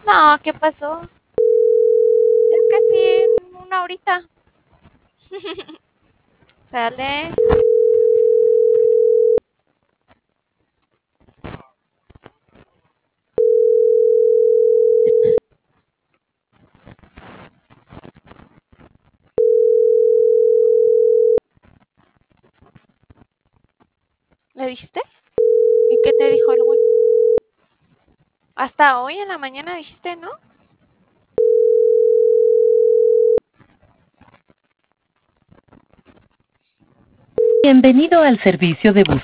No, ¿qué pasó? Ya casi en una horita. Sale. ¿Le dijiste? ¿Y qué te dijo el güey? Hasta hoy en la mañana dijiste, ¿no? Bienvenido al servicio de bus.